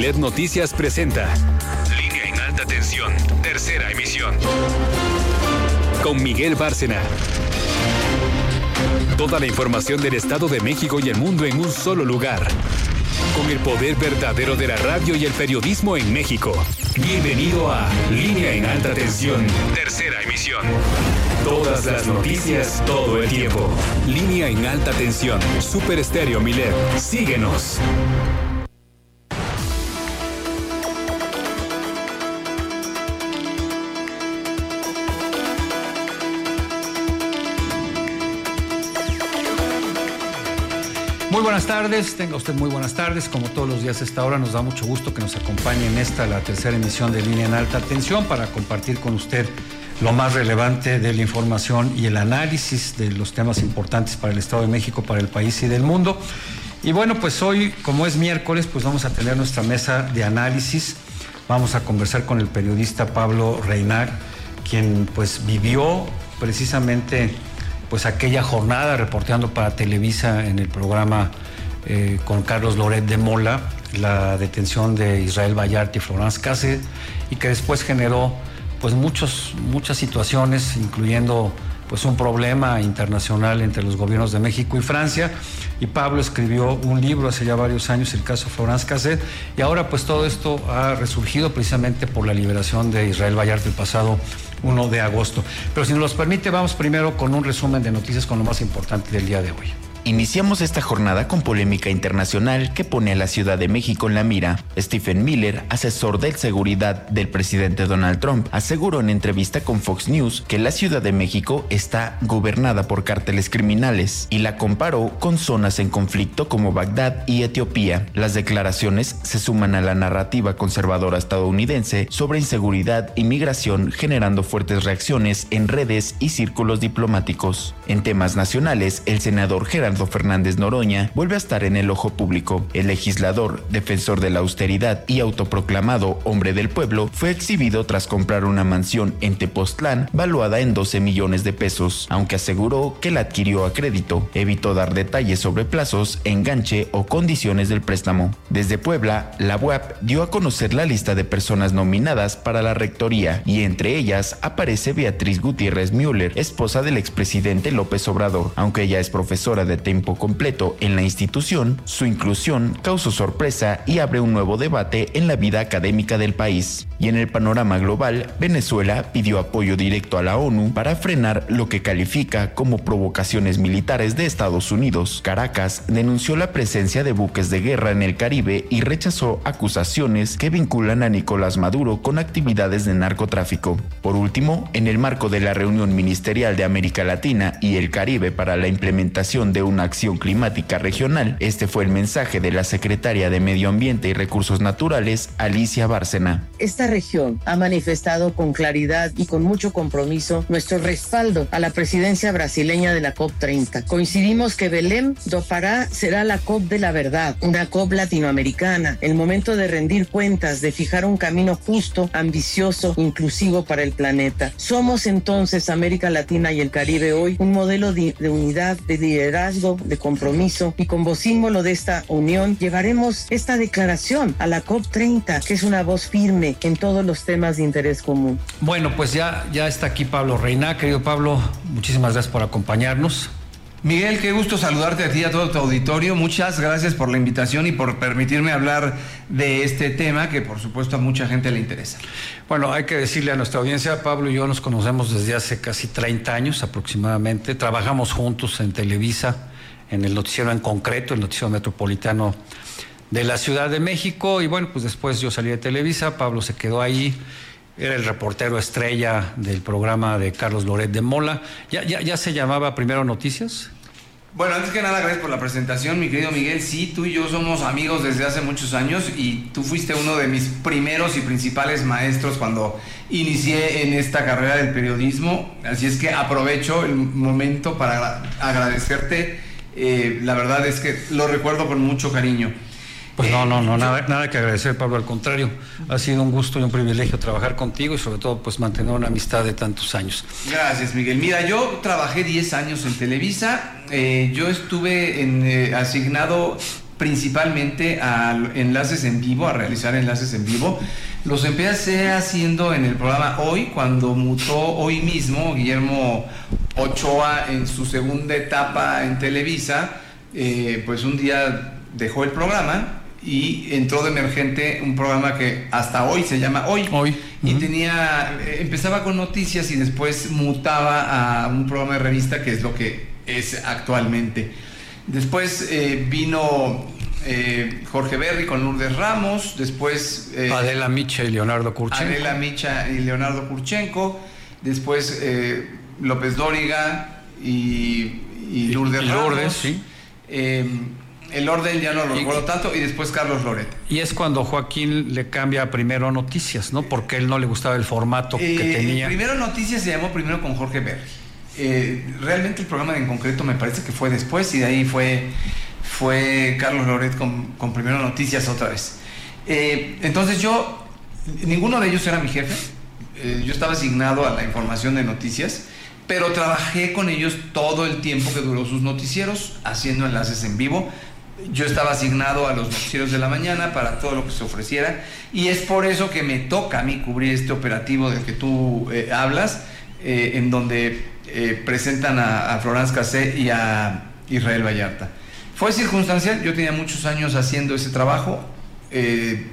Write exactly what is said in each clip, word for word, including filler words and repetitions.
Milet Noticias presenta Línea en Alta Tensión, tercera emisión. Con Miguel Bárcena. Toda la información del Estado de México y el mundo en un solo lugar. Con el poder verdadero de la radio y el periodismo en México. Bienvenido a Línea en Alta Tensión, tercera emisión. Todas las noticias, todo el tiempo. Línea en Alta Tensión, Super Estéreo Milet. Síguenos. Muy buenas tardes, tenga usted muy buenas tardes. Como todos los días a esta hora, nos da mucho gusto que nos acompañe en esta, la tercera emisión de Línea en Alta Tensión, para compartir con usted lo más relevante de la información y el análisis de los temas importantes para el Estado de México, para el país y del mundo. Y bueno, pues hoy, como es miércoles, pues vamos a tener nuestra mesa de análisis. Vamos a conversar con el periodista Pablo Reynal, quien pues vivió precisamente pues aquella jornada reporteando para Televisa en el programa eh, con Carlos Loret de Mola, la detención de Israel Vallarta y Florence Cassel, y que después generó pues muchos, muchas situaciones, incluyendo pues un problema internacional entre los gobiernos de México y Francia. Y Pablo escribió un libro hace ya varios años, el caso Florence Cassel, y ahora pues todo esto ha resurgido precisamente por la liberación de Israel Vallarta el pasado uno de agosto. Pero si nos los permite, vamos primero con un resumen de noticias con lo más importante del día de hoy. Iniciamos esta jornada con polémica internacional que pone a la Ciudad de México en la mira. Stephen Miller, asesor de seguridad del presidente Donald Trump, aseguró en entrevista con Fox News que la Ciudad de México está gobernada por cárteles criminales y la comparó con zonas en conflicto como Bagdad y Etiopía. Las declaraciones se suman a la narrativa conservadora estadounidense sobre inseguridad y migración, generando fuertes reacciones en redes y círculos diplomáticos. En temas nacionales, el senador Gerardo Fernández Noroña vuelve a estar en el ojo público. El legislador, defensor de la austeridad y autoproclamado hombre del pueblo, fue exhibido tras comprar una mansión en Tepoztlán valuada en doce millones de pesos, aunque aseguró que la adquirió a crédito. Evitó dar detalles sobre plazos, enganche o condiciones del préstamo. Desde Puebla, la U A P dio a conocer la lista de personas nominadas para la rectoría, y entre ellas aparece Beatriz Gutiérrez Müller, esposa del expresidente López Obrador. Aunque ella es profesora de tiempo completo en la institución, su inclusión causó sorpresa y abre un nuevo debate en la vida académica del país. Y en el panorama global, Venezuela pidió apoyo directo a la ONU para frenar lo que califica como provocaciones militares de Estados Unidos. Caracas denunció la presencia de buques de guerra en el Caribe y rechazó acusaciones que vinculan a Nicolás Maduro con actividades de narcotráfico. Por último, en el marco de la reunión ministerial de América Latina y el Caribe para la implementación de una acción climática regional, este fue el mensaje de la secretaria de Medio Ambiente y Recursos Naturales, Alicia Bárcena. Esta región ha manifestado con claridad y con mucho compromiso nuestro respaldo a la presidencia brasileña de la COP treinta. Coincidimos que Belém do Pará será la COP de la verdad, una COP latinoamericana, el momento de rendir cuentas, de fijar un camino justo, ambicioso, inclusivo para el planeta. Somos entonces, América Latina y el Caribe hoy, un modelo de, de unidad, de liderazgo, de compromiso, y como símbolo de esta unión llevaremos esta declaración a la COP treinta, que es una voz firme en todos los temas de interés común. Bueno, pues ya, ya está aquí Pablo Reynal. Querido Pablo, muchísimas gracias por acompañarnos. Miguel, qué gusto saludarte a ti y a todo tu auditorio. Muchas gracias por la invitación y por permitirme hablar de este tema que por supuesto a mucha gente le interesa. Bueno, hay que decirle a nuestra audiencia, Pablo y yo nos conocemos desde hace casi treinta años aproximadamente. Trabajamos juntos en Televisa, en el noticiero en concreto, el noticiero metropolitano de la Ciudad de México, y bueno, pues después yo salí de Televisa, Pablo se quedó ahí. Era el reportero estrella del programa de Carlos Loret de Mola. ¿Ya, ya, ya se llamaba Primero Noticias? Bueno, antes que nada, gracias por la presentación, mi querido Miguel. Sí, tú y yo somos amigos desde hace muchos años y tú fuiste uno de mis primeros y principales maestros cuando inicié en esta carrera del periodismo. Así es que aprovecho el momento para agradecerte. Eh, la verdad es que lo recuerdo con mucho cariño. Pues no, no, no, nada, nada que agradecer, Pablo, al contrario, ha sido un gusto y un privilegio trabajar contigo y sobre todo pues mantener una amistad de tantos años. Gracias, Miguel. Mira, yo trabajé diez años en Televisa, eh, yo estuve en, eh, asignado principalmente a enlaces en vivo, a realizar enlaces en vivo. Los empecé haciendo en el programa Hoy, cuando mutó hoy mismo Guillermo Ochoa en su segunda etapa en Televisa. Eh, pues un día dejó el programa y entró de emergente un programa que hasta hoy se llama Hoy. Hoy. Y uh-huh. tenía, empezaba con noticias y después mutaba a un programa de revista, que es lo que es actualmente. Después eh, vino eh, Jorge Berry con Lourdes Ramos, después eh, Adela Micha y Leonardo Kurchenko. Adela Micha y Leonardo Kurchenko, después eh, López Dóriga y, y Lourdes y, y Ramos. Lourdes, sí. Eh, el orden ya no lo recuerdo tanto, y después Carlos Loret. Y es cuando Joaquín le cambia Primero Noticias, ¿no? Porque él no le gustaba el formato eh, que tenía. Primero Noticias se llamó primero con Jorge Berry. Eh, realmente el programa en concreto me parece que fue después, y de ahí fue, fue Carlos Loret con, con Primero Noticias otra vez. Eh, entonces yo, ninguno de ellos era mi jefe. Eh, yo estaba asignado a la información de noticias, pero trabajé con ellos todo el tiempo que duró sus noticieros, haciendo enlaces en vivo. Yo estaba asignado a los noticieros de la mañana para todo lo que se ofreciera, y es por eso que me toca a mí cubrir este operativo del que tú eh, hablas, eh, en donde eh, presentan a, a Florence Cassé y a Israel Vallarta. Fue circunstancial, yo tenía muchos años haciendo ese trabajo, eh,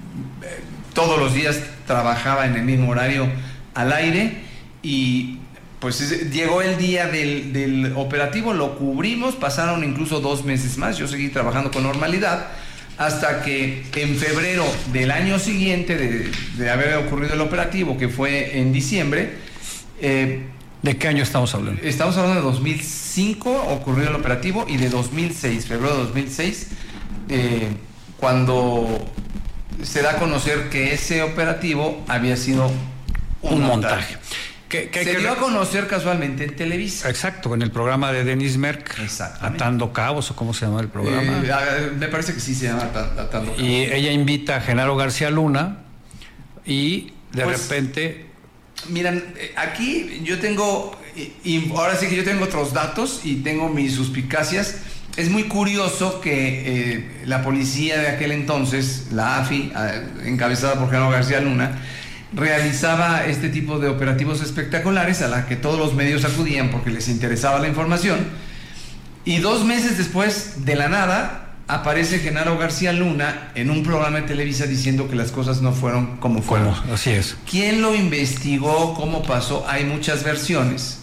todos los días trabajaba en el mismo horario al aire, y pues llegó el día del, del operativo, lo cubrimos, pasaron incluso dos meses más, yo seguí trabajando con normalidad, hasta que en febrero del año siguiente de, de haber ocurrido el operativo, que fue en diciembre. Eh, ¿De qué año estamos hablando? Estamos hablando de dos mil cinco, ocurrió el operativo, y de dos mil seis, febrero de dos mil seis, eh, cuando se da a conocer que ese operativo había sido un, un montaje. montaje. Que, que se que dio re... a conocer casualmente en Televisa. Exacto, en el programa de Denis Merker, Atando Cabos, o cómo se llama el programa. Eh, me parece que sí se llama Atando Cabos. Y ella invita a Genaro García Luna, y de pues, repente... Miran, aquí yo tengo, y ahora sí que yo tengo otros datos y tengo mis suspicacias. Es muy curioso que eh, la policía de aquel entonces, la A F I, encabezada por Genaro García Luna, realizaba este tipo de operativos espectaculares a la que todos los medios acudían porque les interesaba la información, y dos meses después, de la nada, aparece Genaro García Luna en un programa de Televisa diciendo que las cosas no fueron como fueron. Bueno, así es. ¿Quién lo investigó? ¿Cómo pasó? Hay muchas versiones,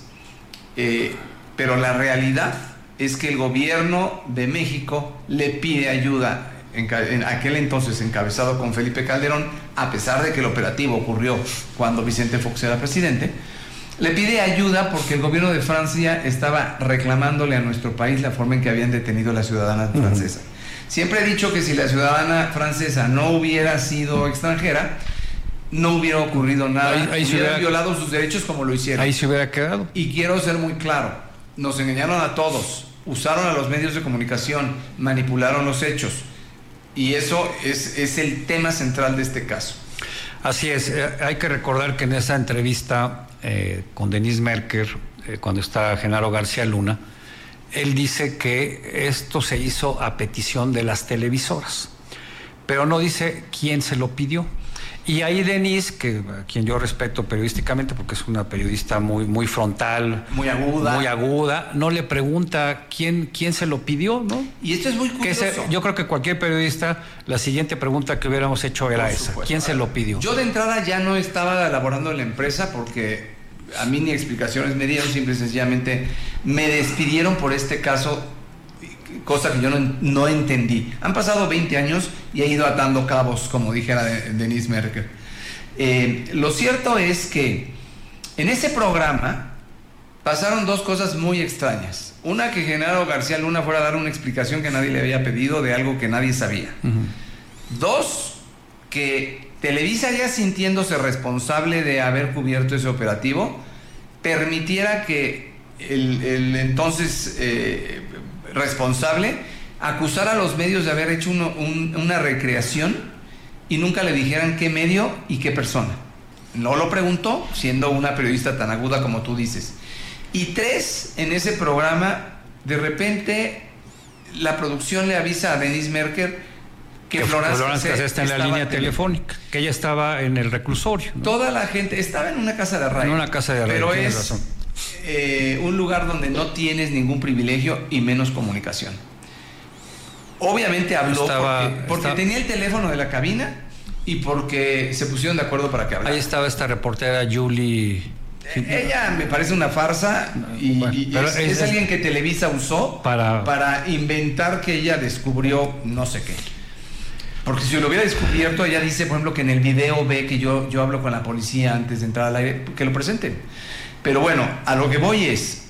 eh, pero la realidad es que el gobierno de México le pide ayuda, en aquel entonces encabezado con Felipe Calderón, a pesar de que el operativo ocurrió cuando Vicente Fox era presidente, le pide ayuda porque el gobierno de Francia estaba reclamándole a nuestro país la forma en que habían detenido a la ciudadana uh-huh. francesa. Siempre he dicho que si la ciudadana francesa no hubiera sido extranjera, no hubiera ocurrido nada, ahí, ahí hubieran hubiera, violado sus derechos como lo hicieron. Ahí se hubiera quedado. Y quiero ser muy claro, nos engañaron a todos, usaron a los medios de comunicación, manipularon los hechos. Y eso es, es el tema central de este caso. Así es, eh, hay que recordar que en esa entrevista eh, con Denis Merker, eh, cuando está Genaro García Luna, él dice que esto se hizo a petición de las televisoras, pero no dice quién se lo pidió. Y ahí Denis, que a quien yo respeto periodísticamente porque es una periodista muy, muy frontal, muy aguda, muy aguda, no le pregunta quién, quién se lo pidió, ¿no? Y esto es muy curioso. Que se, yo creo que cualquier periodista, la siguiente pregunta que hubiéramos hecho era esa: ¿quién se lo pidió? Yo de entrada ya no estaba elaborando en la empresa porque a mí ni explicaciones me dieron, simple y sencillamente me despidieron por este caso, cosa que yo no, no entendí. Han pasado veinte años y he ido atando cabos, como dijera Denis Merker. Eh, lo cierto es que en ese programa pasaron dos cosas muy extrañas. Una, que Genaro García Luna fuera a dar una explicación que nadie le había pedido de algo que nadie sabía. Uh-huh. Dos, que Televisa, ya sintiéndose responsable de haber cubierto ese operativo, permitiera que el, el entonces eh, responsable acusara a los medios de haber hecho uno, un, una recreación y nunca le dijeran qué medio y qué persona. No lo preguntó, siendo una periodista tan aguda como tú dices. Y tres, en ese programa de repente la producción le avisa a Denise Merker que, que Florence Cassé está en la línea telefónica, que ella estaba en el reclusorio, ¿no? Toda la gente estaba en una casa de arraigo. En una casa de arraigo, pero es razón. Eh, un lugar donde no tienes ningún privilegio y menos comunicación. Obviamente habló estaba, porque, porque estaba, tenía el teléfono de la cabina y porque se pusieron de acuerdo para que hablara. Ahí estaba esta reportera Julie. Ella me parece una farsa y, bueno, y es, es, es alguien que Televisa usó para, para inventar que ella descubrió no sé qué. Porque si lo hubiera descubierto, ella dice, por ejemplo, que en el video ve que yo, yo hablo con la policía antes de entrar al aire, que lo presenten. Pero bueno, a lo que voy es,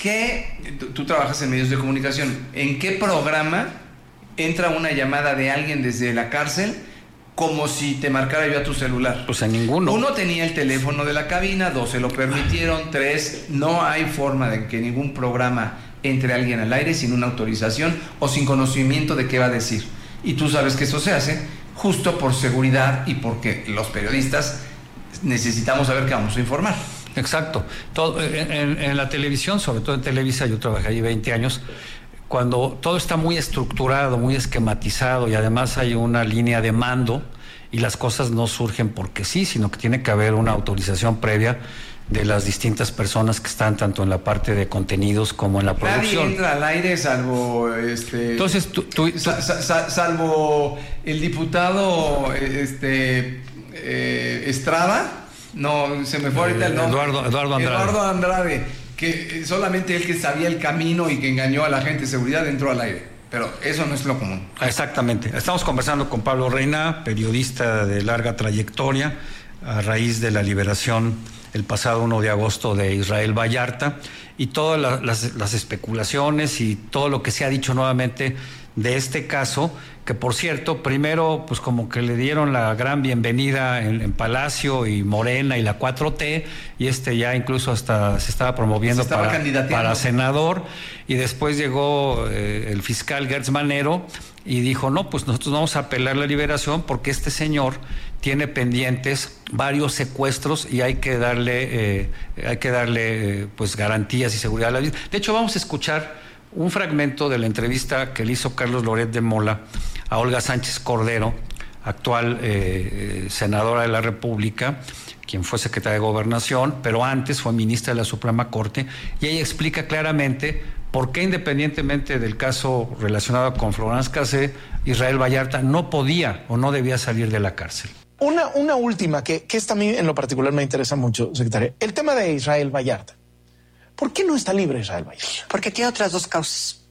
¿qué, tú, tú trabajas en medios de comunicación, ¿en qué programa entra una llamada de alguien desde la cárcel como si te marcara yo a tu celular? Pues en ninguno. Uno tenía el teléfono de la cabina, dos se lo permitieron, tres, no hay forma de que ningún programa entre alguien al aire sin una autorización o sin conocimiento de qué va a decir. Y tú sabes que eso se hace justo por seguridad y porque los periodistas necesitamos saber qué vamos a informar. Exacto. Todo, en, en la televisión, sobre todo en Televisa, yo trabajé allí veinte años, cuando todo está muy estructurado, muy esquematizado y además hay una línea de mando y las cosas no surgen porque sí, sino que tiene que haber una autorización previa de las distintas personas que están tanto en la parte de contenidos como en la producción. Nadie entra al aire salvo este entonces tú, tú, sa, sa, sa, salvo el diputado este eh, Estrada, no se me fue ahorita el nombre, Eduardo, Eduardo Andrade Eduardo Andrade, que solamente él que sabía el camino y que engañó a la gente de seguridad entró al aire, pero eso no es lo común. Exactamente. Estamos conversando con Pablo Reina, periodista de larga trayectoria, a raíz de la liberación el pasado uno de agosto de Israel Vallarta y todas la, las, las especulaciones y todo lo que se ha dicho nuevamente de este caso, que por cierto, primero pues como que le dieron la gran bienvenida en, en Palacio y Morena y la cuatro T, y este ya incluso hasta se estaba promoviendo se estaba para, para senador, y después llegó eh, el fiscal Gertz Manero y dijo, no, pues nosotros vamos a apelar la liberación porque este señor tiene pendientes varios secuestros y hay que darle, eh, hay que darle eh, pues garantías y seguridad a la vida. De hecho, vamos a escuchar un fragmento de la entrevista que le hizo Carlos Loret de Mola a Olga Sánchez Cordero, actual eh, senadora de la República, quien fue secretaria de Gobernación, pero antes fue ministra de la Suprema Corte, y ella explica claramente por qué, independientemente del caso relacionado con Florence Cassé, Israel Vallarta no podía o no debía salir de la cárcel. Una, una última, que, que esta a mí en lo particular me interesa mucho, secretaria. El tema de Israel Vallarta. ¿Por qué no está libre Israel Vallarta? Porque tiene otras dos causas.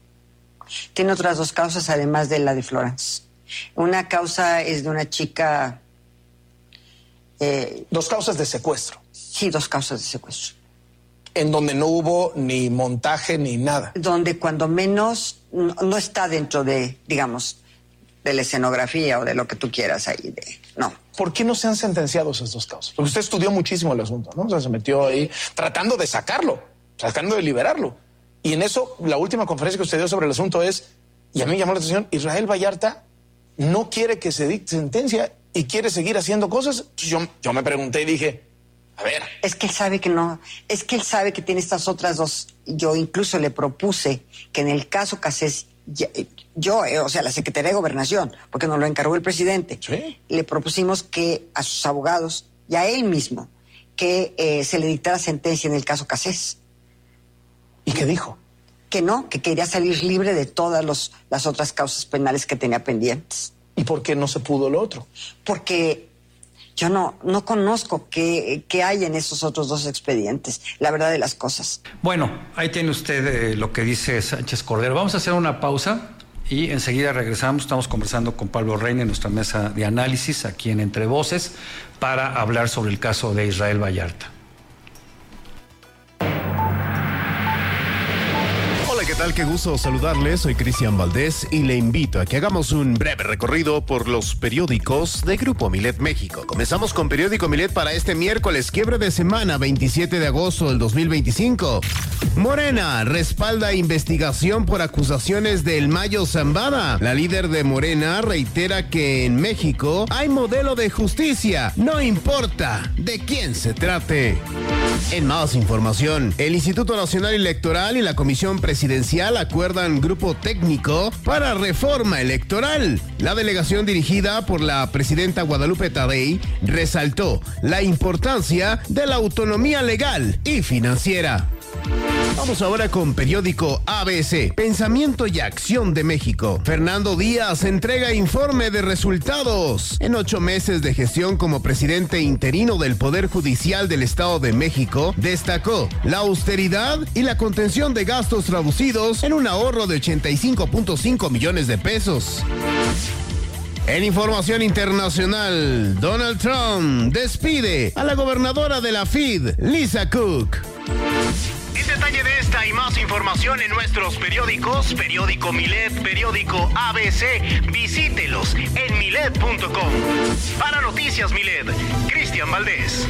Tiene otras dos causas además de la de Florence. Una causa es de una chica... Eh, dos causas de secuestro. Sí, dos causas de secuestro. En donde no hubo ni montaje ni nada. Donde cuando menos no, no está dentro de, digamos, de la escenografía o de lo que tú quieras ahí. De, no. ¿Por qué no se han sentenciado esas dos causas? Porque usted estudió muchísimo el asunto, ¿no? O sea, se metió ahí tratando de sacarlo, tratando de liberarlo. Y en eso, la última conferencia que usted dio sobre el asunto es, y a mí me llamó la atención, Israel Vallarta no quiere que se dicte sentencia y quiere seguir haciendo cosas. Yo, yo me pregunté y dije, a ver. Es que él sabe que no, es que él sabe que tiene estas otras dos. Yo incluso le propuse que en el caso Cassés, yo, eh, o sea, la Secretaría de Gobernación, porque nos lo encargó el presidente, ¿sí? Le propusimos que a sus abogados y a él mismo, que eh, se le dictara sentencia en el caso Cassés. ¿Y qué dijo? Que no, que quería salir libre de todas los, las otras causas penales que tenía pendientes. ¿Y por qué no se pudo lo otro? Porque yo no, no conozco qué, qué hay en esos otros dos expedientes, la verdad de las cosas. Bueno, ahí tiene usted eh, lo que dice Sánchez Cordero. Vamos a hacer una pausa y enseguida regresamos. Estamos conversando con Pablo Reina en nuestra mesa de análisis aquí en Entre Voces para hablar sobre el caso de Israel Vallarta. ¿Qué tal? Qué gusto saludarles, soy Cristian Valdés y le invito a que hagamos un breve recorrido por los periódicos de Grupo Milet México. Comenzamos con Periódico Milet para este miércoles, quiebre de semana, veintisiete de agosto del dos mil veinticinco. Morena respalda investigación por acusaciones del Mayo Zambada. La líder de Morena reitera que en México hay modelo de justicia, no importa de quién se trate. En más información, el Instituto Nacional Electoral y la Comisión Presidencial Judicial acuerdan grupo técnico para reforma electoral. La delegación dirigida por la presidenta Guadalupe Tadei resaltó la importancia de la autonomía legal y financiera. Vamos ahora con periódico A B C, Pensamiento y Acción de México. Fernando Díaz entrega informe de resultados. En ocho meses de gestión como presidente interino del Poder Judicial del Estado de México, destacó la austeridad y la contención de gastos traducidos en un ahorro de ochenta y cinco punto cinco millones de pesos. En información internacional, Donald Trump despide a la gobernadora de la F I D, Lisa Cook. El detalle de esta y más información en nuestros periódicos, periódico Milet, periódico A B C, visítelos en milet punto com. Para Noticias Milet, Cristian Valdés.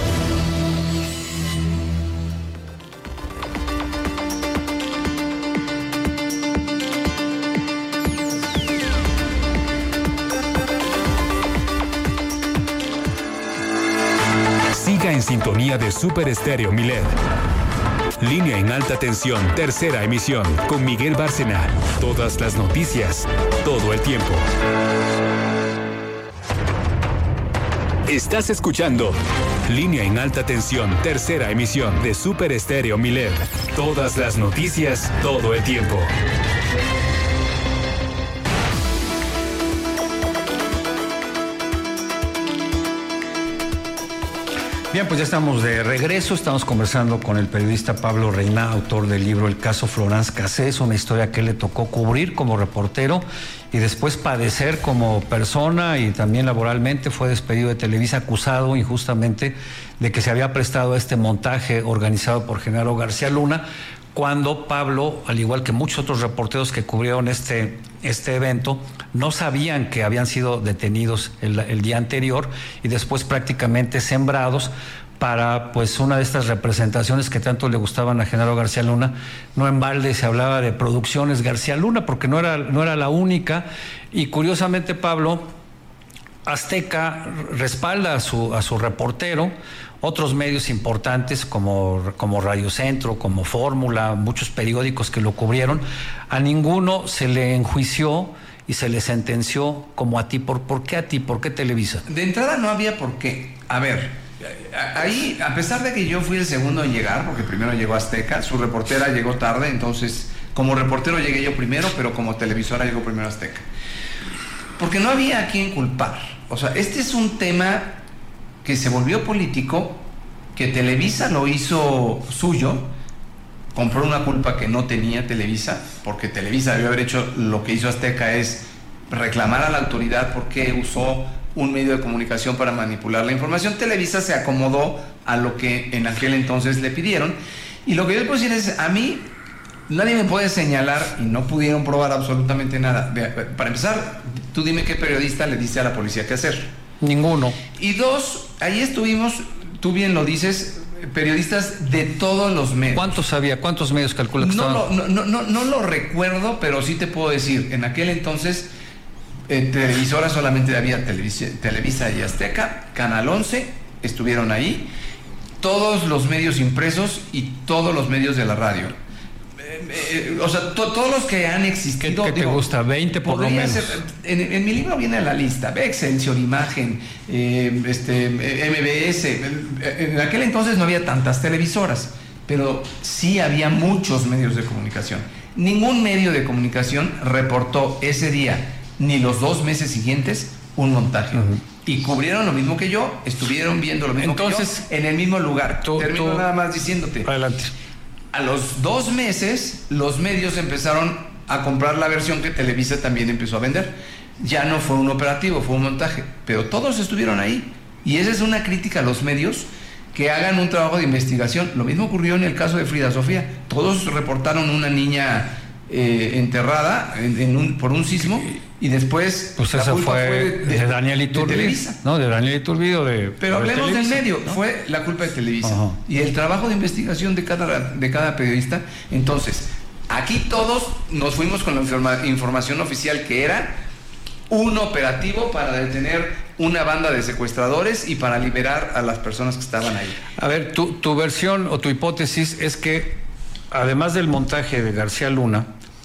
Siga en sintonía de Super Estéreo Milet. Línea en alta tensión, tercera emisión, con Miguel Bárcena. Todas las noticias, todo el tiempo. Estás escuchando Línea en alta tensión, tercera emisión de Super Estéreo Milet. Todas las noticias, todo el tiempo. Bien, pues ya estamos de regreso, estamos conversando con el periodista Pablo Reina, autor del libro El caso Florence Cassés, una historia que le tocó cubrir como reportero y después padecer como persona y también laboralmente. Fue despedido de Televisa acusado injustamente de que se había prestado a este montaje organizado por Genaro García Luna, cuando Pablo, al igual que muchos otros reporteros que cubrieron este, este evento, no sabían que habían sido detenidos el, el día anterior y después prácticamente sembrados para pues una de estas representaciones que tanto le gustaban a Genaro García Luna. No en balde se hablaba de Producciones García Luna, porque no era, no era la única, y curiosamente Pablo, Azteca respalda a su, a su reportero. Otros medios importantes como, como Radio Centro, como Fórmula, muchos periódicos que lo cubrieron, a ninguno se le enjuició y se le sentenció como a ti. ¿Por, por qué a ti? ¿Por qué Televisa? De entrada no había por qué. A ver, ahí, a pesar de que yo fui el segundo en llegar, porque primero llegó Azteca, su reportera llegó tarde, entonces como reportero llegué yo primero, pero como televisora llegó primero Azteca. Porque no había a quien culpar. O sea, este es un tema que se volvió político, que Televisa lo hizo suyo, compró una culpa que no tenía Televisa, porque Televisa debió haber hecho lo que hizo Azteca, es reclamar a la autoridad porque usó un medio de comunicación para manipular la información. Televisa se acomodó a lo que en aquel entonces le pidieron, y lo que yo les puedo decir es, a mí nadie me puede señalar, y no pudieron probar absolutamente nada. Para empezar, tú dime qué periodista le dice a la policía qué hacer. Ninguno. Y dos, ahí estuvimos, tú bien lo dices, periodistas de todos los medios. ¿Cuántos había? ¿Cuántos medios calcula que no, estaban? Lo, no, no, no lo recuerdo, pero sí te puedo decir, en aquel entonces, en televisora solamente había Televisa, Televisa y Azteca, Canal once, estuvieron ahí, todos los medios impresos y todos los medios de la radio. Eh, o sea, to, todos los que han existido. ¿Qué, qué digo, te gusta? veinte por lo menos. Ser, en, en mi libro viene la lista: Excelsior, Imagen, eh, este, M B S. En aquel entonces no había tantas televisoras, pero sí había muchos medios de comunicación. Ningún medio de comunicación reportó ese día, ni los dos meses siguientes, un montaje. Uh-huh. Y cubrieron lo mismo que yo, estuvieron viendo lo mismo entonces, que yo, en el mismo lugar. Tú, Termino tú, nada más diciéndote. Adelante. A los dos meses, los medios empezaron a comprar la versión que Televisa también empezó a vender. Ya no fue un operativo, fue un montaje, pero todos estuvieron ahí. Y esa es una crítica a los medios, que hagan un trabajo de investigación. Lo mismo ocurrió en el caso de Frida Sofía. Todos reportaron una niña eh, enterrada en, en un, por un sismo, y después pues esa fue, fue de, de, de Daniel Iturbide, no, de Daniel Iturbide o de pero hablemos de del medio, ¿no? Fue la culpa de Televisa. Ajá. Y el trabajo de investigación de cada de cada periodista. Entonces, aquí todos nos fuimos con la informa, información oficial, que era un operativo para detener una banda de secuestradores y para liberar a las personas que estaban ahí. A ver, tu, tu versión o tu hipótesis es que además del montaje de García Luna,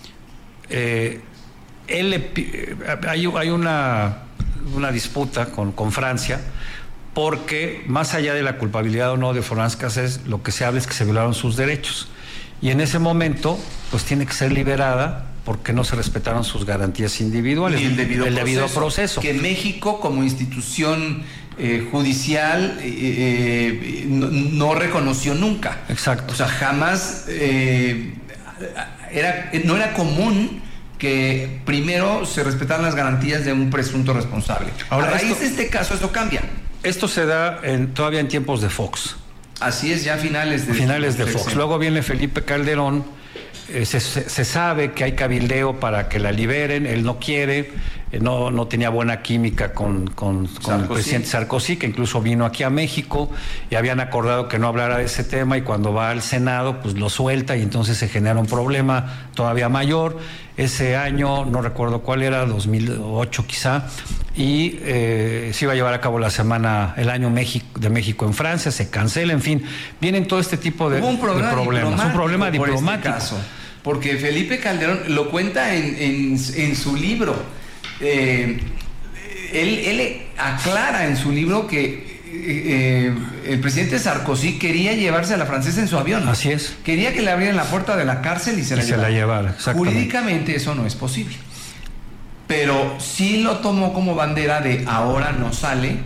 eh, él le, hay, hay una, una disputa con, con Francia, porque más allá de la culpabilidad o no de Florence Cassés, lo que se habla es que se violaron sus derechos. Y en ese momento, pues tiene que ser liberada porque no se respetaron sus garantías individuales. Y el debido, el proceso, debido proceso. Que México, como institución eh, judicial, eh, eh, no, no reconoció nunca. Exacto. O sea, jamás eh, era, no era común que primero se respetaran las garantías de un presunto responsable. Ahora, a raíz esto, de este caso, esto cambia. Esto se da en, todavía en tiempos de Fox. Así es, ya a finales de... Finales de Fox. Luego viene Felipe Calderón, eh, se, se, se sabe que hay cabildeo para que la liberen, él no quiere, eh, no, no tenía buena química con, con, con el presidente Sarkozy, que incluso vino aquí a México y habían acordado que no hablara de ese tema, y cuando va al Senado pues lo suelta y entonces se genera un problema todavía mayor. Ese año, no recuerdo cuál era, dos mil ocho quizá, y eh, se iba a llevar a cabo la semana, el año México, de México en Francia, se cancela, en fin, vienen todo este tipo de, un problema de problemas, un problema diplomático. Por este caso, porque Felipe Calderón lo cuenta en, en, en su libro, eh, él, él aclara en su libro que Eh, el presidente Sarkozy quería llevarse a la francesa en su avión. Así es. Quería que le abrieran la puerta de la cárcel y se, y la, se llevara. la llevara. Jurídicamente eso no es posible. Pero sí lo tomó como bandera de ahora no sale,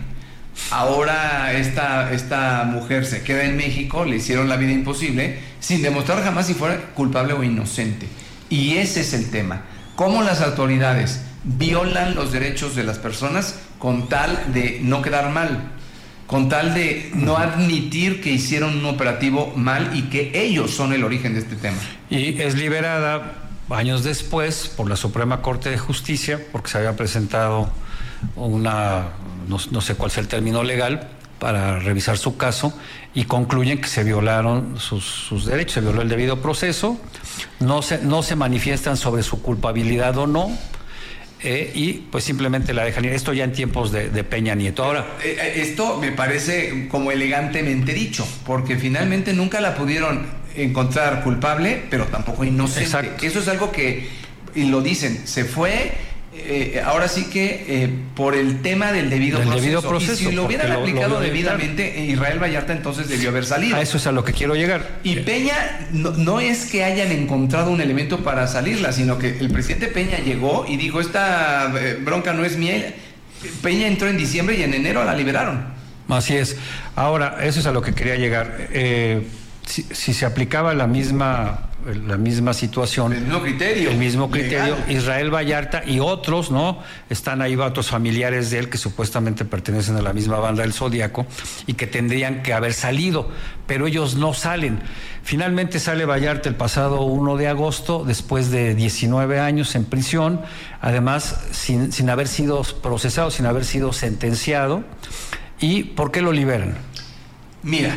ahora esta, esta mujer se queda en México, le hicieron la vida imposible, sin demostrar jamás si fuera culpable o inocente. Y ese es el tema. Cómo las autoridades violan los derechos de las personas con tal de no quedar mal, con tal de no admitir que hicieron un operativo mal y que ellos son el origen de este tema. Y es liberada años después por la Suprema Corte de Justicia, porque se había presentado una, no, no sé cuál sea el término legal, para revisar su caso, y concluyen que se violaron sus, sus derechos, se violó el debido proceso, no se, no se manifiestan sobre su culpabilidad o no, Eh, y pues simplemente la dejan ir. Esto ya en tiempos de, de Peña Nieto. Ahora, eh, esto me parece como elegantemente dicho, porque finalmente nunca la pudieron encontrar culpable, pero tampoco inocente. Exacto. Eso es algo que, y lo dicen, se fue eh, ahora sí que eh, por el tema del debido, del proceso. debido proceso. Y si lo hubieran lo, aplicado lo debidamente, Israel Vallarta entonces debió haber salido. A eso es a lo que quiero llegar. Y Peña, no, no es que hayan encontrado un elemento para salirla, sino que el presidente Peña llegó y dijo, esta eh, bronca no es mía. Peña entró en diciembre y en enero la liberaron. Así es. Ahora, eso es a lo que quería llegar. Eh, si, si se aplicaba la misma... la misma situación, el mismo criterio, el mismo criterio, legal. Israel Vallarta y otros, ¿no? Están ahí otros familiares de él que supuestamente pertenecen a la misma banda del Zodíaco y que tendrían que haber salido, pero ellos no salen. Finalmente sale Vallarta el pasado primero de agosto, después de diecinueve años en prisión, además sin, sin haber sido procesado, sin haber sido sentenciado. ¿Y por qué lo liberan? Mira,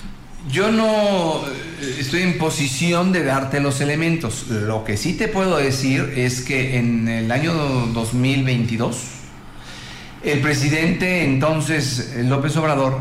yo no estoy en posición de darte los elementos. Lo que sí te puedo decir es que en el año dos mil veintidós, el presidente entonces López Obrador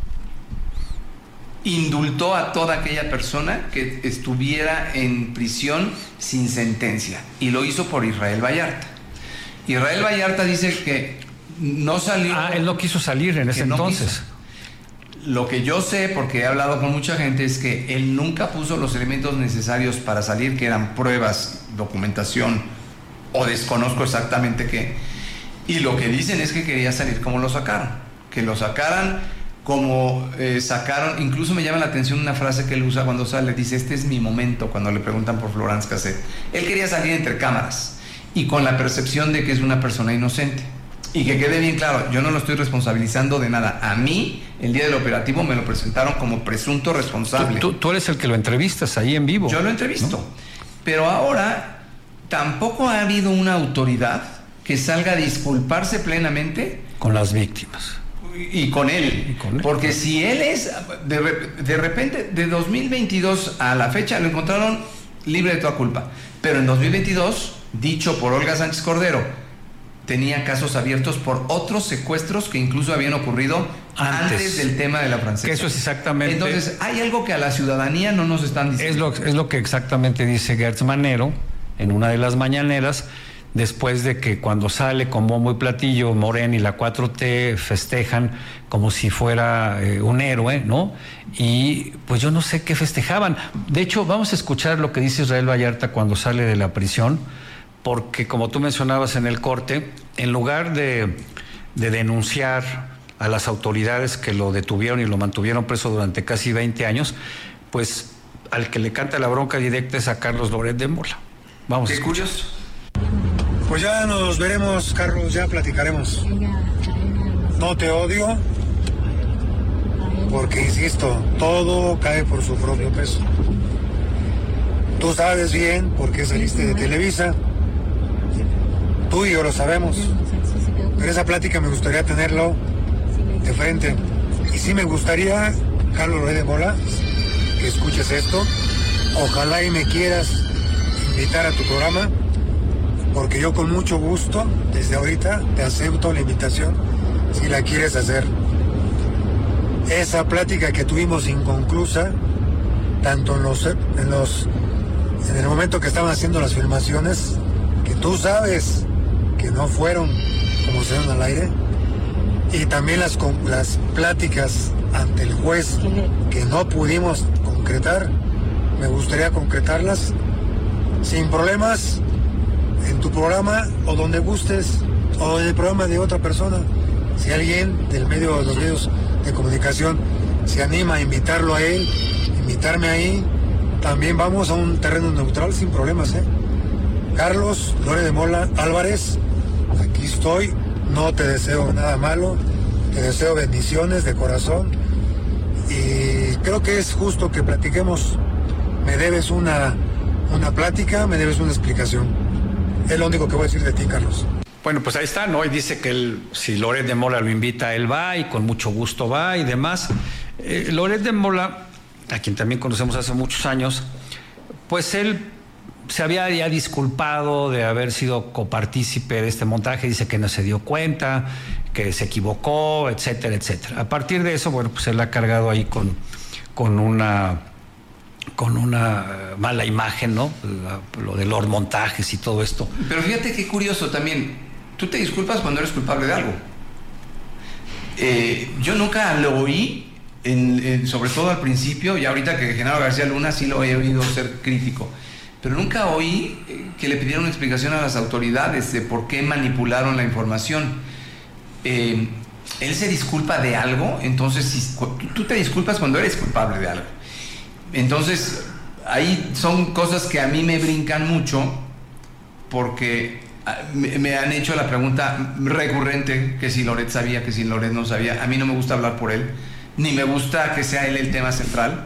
indultó a toda aquella persona que estuviera en prisión sin sentencia, y lo hizo por Israel Vallarta. Israel Vallarta dice que no salió... Ah, él no quiso salir en ese entonces. Quiso. Lo que yo sé, porque he hablado con mucha gente, es que él nunca puso los elementos necesarios para salir, que eran pruebas, documentación, o desconozco exactamente qué. Y lo que dicen es que quería salir como lo sacaron. Que lo sacaran como eh, sacaron, incluso me llama la atención una frase que él usa cuando sale, dice, este es mi momento, cuando le preguntan por Florence Cassés. Él quería salir entre cámaras y con la percepción de que es una persona inocente. Y que quede bien claro, yo no lo estoy responsabilizando de nada. A mí, el día del operativo, me lo presentaron como presunto responsable. Tú, tú, tú eres el que lo entrevistas ahí en vivo. Yo lo entrevisto. ¿No? Pero ahora, tampoco ha habido una autoridad que salga a disculparse plenamente con las víctimas. Y con él. Y con él. Porque si él es, de, de repente, de dos mil veintidós a la fecha, lo encontraron libre de toda culpa. Pero en dos mil veintidós, dicho por Olga Sánchez Cordero, tenía casos abiertos por otros secuestros que incluso habían ocurrido antes, antes del tema de la francesa. Que eso es exactamente... Entonces, hay algo que a la ciudadanía no nos están diciendo. Es lo, es lo que exactamente dice Gertz Manero en una de las mañaneras, después de que cuando sale con bombo y platillo Morena y la cuatro T festejan como si fuera eh, un héroe, ¿no? Y pues yo no sé qué festejaban. De hecho, vamos a escuchar lo que dice Israel Vallarta cuando sale de la prisión, porque como tú mencionabas en el corte, en lugar de, de denunciar a las autoridades que lo detuvieron y lo mantuvieron preso durante casi veinte años, pues al que le canta la bronca directa es a Carlos Loret de Mola. Vamos a escuchar. Curioso. Pues ya nos veremos, Carlos, ya platicaremos. No te odio, porque insisto, todo cae por su propio peso. Tú sabes bien por qué saliste de Televisa. Tú y yo lo sabemos, pero esa plática me gustaría tenerlo de frente. Y sí me gustaría, Carlos Loret de Mola, que escuches esto. Ojalá y me quieras invitar a tu programa, porque yo con mucho gusto, desde ahorita, te acepto la invitación, si la quieres hacer. Esa plática que tuvimos inconclusa, tanto en los, en los, en el momento que estaban haciendo las filmaciones, que tú sabes que no fueron como se dan al aire, y también las, las pláticas ante el juez que no pudimos concretar, me gustaría concretarlas sin problemas en tu programa o donde gustes, o en el programa de otra persona. Si alguien del medio de los medios de comunicación se anima a invitarlo a él, invitarme ahí, también vamos a un terreno neutral sin problemas, ¿eh? Carlos Loret de Mola Álvarez, aquí estoy, no te deseo nada malo, te deseo bendiciones de corazón, y creo que es justo que platiquemos. Me debes una, una plática, me debes una explicación. Es lo único que voy a decir de ti, Carlos. Bueno, pues ahí está, ¿no? Y dice que él, si Loret de Mola lo invita, él va y con mucho gusto va y demás. Eh, Loret de Mola, a quien también conocemos hace muchos años, pues él se había ya disculpado de haber sido copartícipe de este montaje, dice que no se dio cuenta, que se equivocó, etcétera, etcétera. A partir de eso, bueno, pues él ha cargado ahí con, con una... con una mala imagen, ¿no? La, lo de los montajes y todo esto. Pero fíjate qué curioso también, tú te disculpas cuando eres culpable de algo. Eh, yo nunca lo oí, en, en, sobre todo al principio, y ahorita que Genaro García Luna sí lo he oído ser crítico, pero nunca oí que le pidieron una explicación a las autoridades de por qué manipularon la información. Eh, él se disculpa de algo, entonces si, tú te disculpas cuando eres culpable de algo. Entonces, ahí son cosas que a mí me brincan mucho, porque me han hecho la pregunta recurrente que si Loret sabía, que si Loret no sabía. A mí no me gusta hablar por él, ni me gusta que sea él el tema central.